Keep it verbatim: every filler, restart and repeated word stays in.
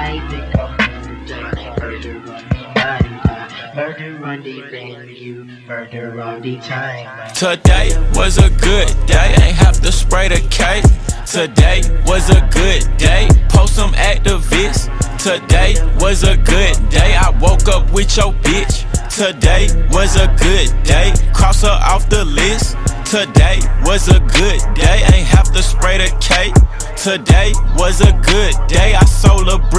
night, they come from the day. Murder on the body, murder on the venue, murder all the time. Today was a good day, ain't have to spray the cake. Today was a good day, post some activists. Today was a good day, I woke up with your bitch. Today was a good day, cross her off the list. Today was a good day, ain't have to spray the cake. Today was a good day, I sold a brick.